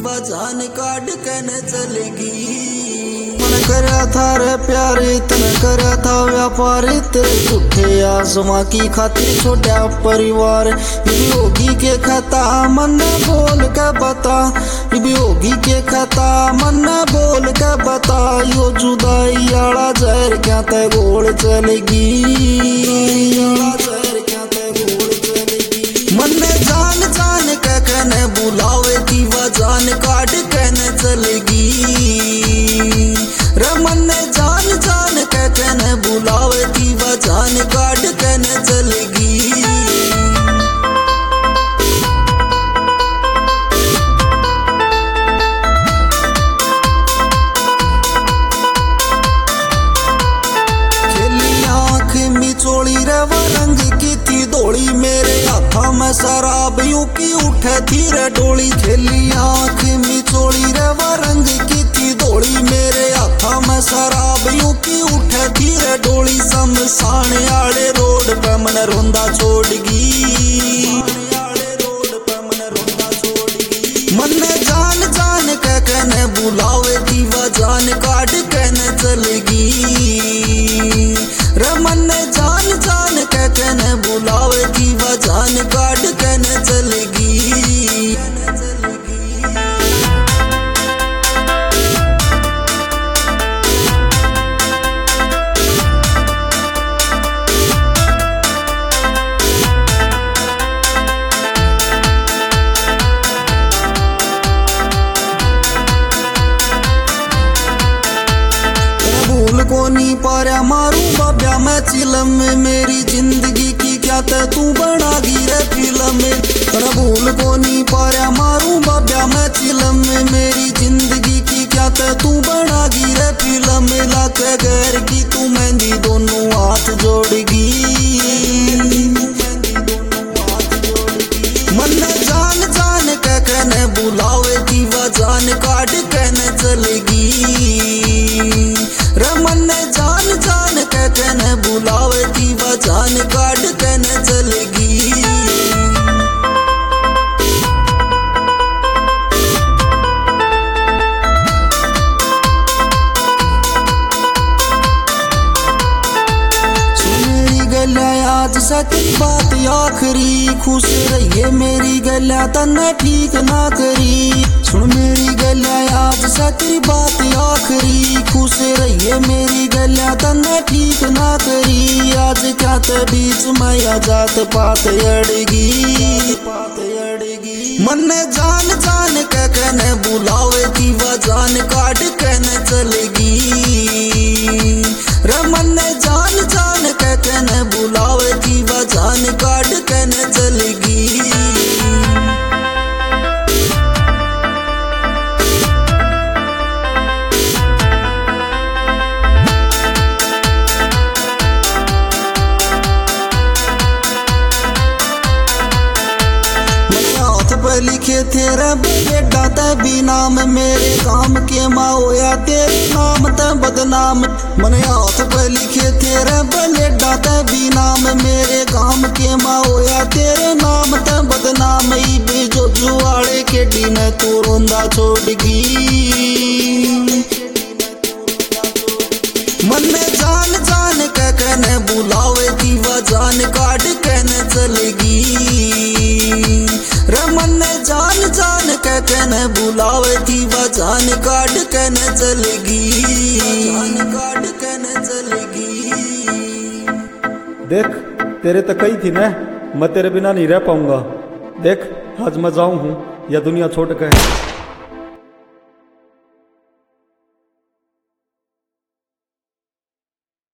जान काट के न चलेगी। मन करा था रे प्यारे तन करा था व्यापारी तेरे झूठे आसमां की खातिर छोटा परिवार होगी के खता मन बोल के बता होगी के खता मन बोल के बता यो जुदाई आड़ा जहर क्या ते गोल चलेगी मन जान जान के कहने बुलावे की वह जान काट के न चलेगी रे मन जान जान के कहने बुलावे की वह जान काट के न चलेगी। चोली रे वो रंग की थी धोली मेरे हाथा में शराब यूं की उठे थी रे डोली खेली आँख में चोली रे वो रंग की थी धोली मेरे हाथा में शराब यूं की उठे थी रे डोली शमशान आड़े रोड पे मन रोंदा छोड़गी मन जान जान के कहने बुलावे की वह जान काट के न चलेगी रे मन जान जान के कहने बुलावे की वह जान काट के न चलेगी। को नहीं पाया मारू बाब्या मैं चिलम में मेरी जिंदगी की क्या ते तू बना गिरे फिल्म में भूल को नहीं पाया मारू बाब्या मैं चिलम में मेरी जिंदगी की क्या ते तू बना गिरे फिल्म में लाके गैर की तू मेहंदी दोनों हाथ जोड़गी मन जान जान के कहने बुलावे की वह जान काट के न चलेगी रे मन जान जान के कहने बुलावे की वह जान काट के न चलेगी। आज सच्ची बात आखिरी खुश रहिए मेरी गलिया तन्ने ठीक ना करी सुन मेरी गलिया आज सच्ची बात आखिरी खुश रहिए मेरी गलिया तन्ने ठीक ना करी आज क्या ते बीच में जात पात अड़गी मन जान जान के कहने बुलावे की वह जान काट के न चलेगी रे मन जान जान के कहने बुलावे की वह जान काट के न चलेगी। लिखे तेरे बेटा ते भी नाम मेरे काम के माँ होया तेरे नाम ते बदनाम मने हाथ पे लिखे तेरे बेटा ते भी नाम मेरे काम के माँ होया तेरे नाम ते बदनाम ई बेजो जुआड़े के डी ने तू रोंदा छोड़गी मन जान जान के कहने बुलावे की वह जान काट के न चलेगी रे मन जान जान के कहने बुलावे की वह जान काट के न चलेगी काट के न चलेगी। देख तेरे तो कही थी ना मैं तेरे बिना नहीं रह पाऊंगा देख आज मैं जाऊं हूं या दुनिया छोड़ के